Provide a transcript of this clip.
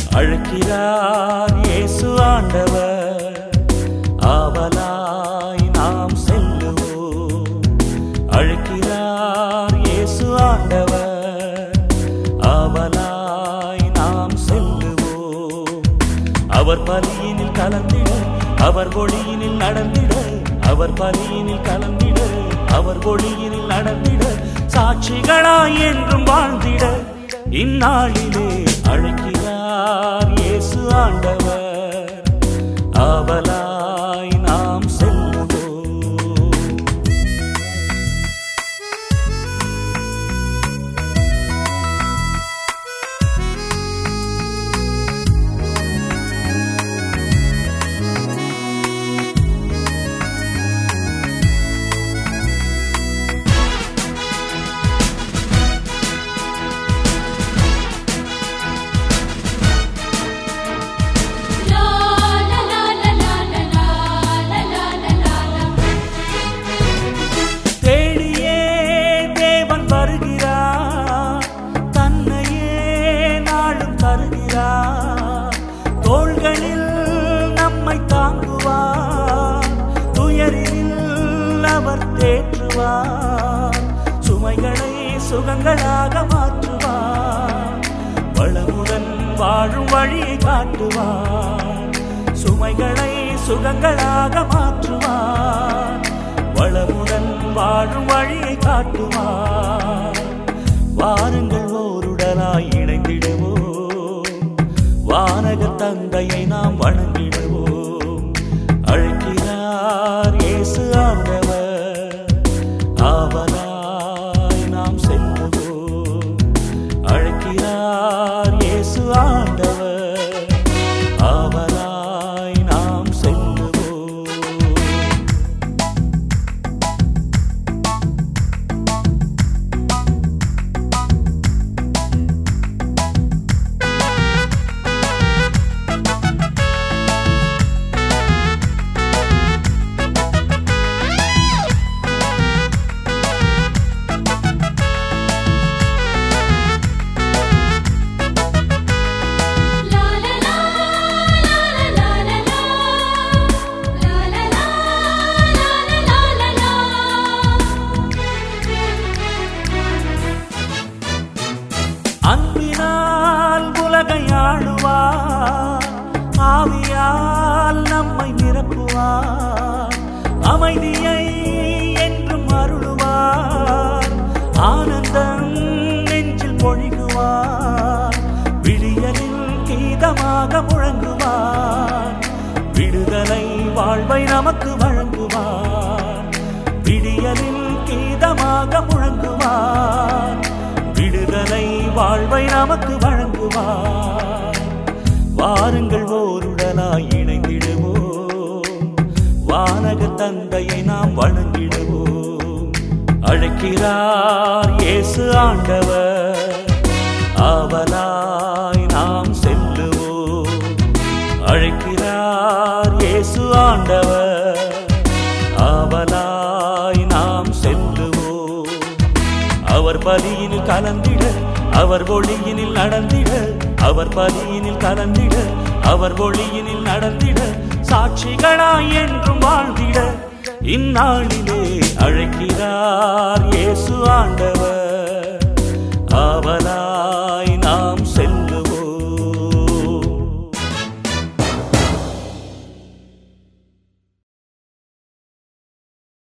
அழைக்கிறார் இயேசு ஆண்டவர், ஆவலாய் நாம் செல்லுவோம். அழைக்கிறார் இயேசு ஆண்டவர், ஆவலாய் நாம் செல்லுவோம். அவர் பலியினில் கலந்திட, அவர் ஒளியினில் நடந்திட, அவர் பலியினில் கலந்திட, அவர் ஒளியினில் நடந்திட, சாட்சிகளாய் என்றும் வாழ்ந்திட இந்நாளிலே அழைக்கிறார் இயேசு ஆண்டவர், ஆவலாய் நாம் செல்லுவோம். தோள்களில் நம்மை தாங்குவார், துயரில் அவர் தேற்றுவார், சுமைகளை சுகங்களாக மாற்றுவார், வளமுடன் வாழும் வழியை காட்டுவார், சுமைகளை சுகங்களாக மாற்றுவார், வளமுடன் வாழும் வழியை காட்டுவார். வாருங்கள் ஓருடலாய் இணைந்திடுவோம், வானக தந்தையை நாம் வணங்கிடுவோம். அழைக்கிறார் இயேசு ஆண்டவர், ஆவலாய் நாம் செல்லுவோம். அழைக்கிறார் இயேசு ஆண்டவர், ஆவலாய் நாம் செல்லுவோம். அன்பினால் உலகை ஆளுவார், ஆவியால் நம்மை நிரப்புவார், அமைதியை என்றும் அருளுவார், ஆனந்தம் நெஞ்சில் பொழிகுவார், விடியலில் கீதமாக முழங்குவார், விடுதலை வாழ்வை நமக்கு வழங்குவார், விடியலில் கீதமாக முழங்குவார், விடுதலை வாழ்வை நமக்கு வழங்குவார். வாருங்கள் ஓருடலாய் இணைந்திடுவோம், வானக தந்தையை நாம் வணங்கிடுவோம். அழைக்கிறார் இயேசு ஆண்டவர், ஆவலாய் நாம் செல்லுவோம். அழைக்கிறார் இயேசு ஆண்டவர், ஆவலாய் நாம் செல்லுவோம். அவர் பலியினில் கலந்திட, அவர் ஒளியினில் நடந்திட, அவர் பலியினில் கலந்திட, அவர் ஒளியினில் நடந்திட, சாட்சிகளாய் என்றும் வாழ்ந்திட இந்நாளிலே அழைக்கிறார் இயேசு ஆண்டவர்.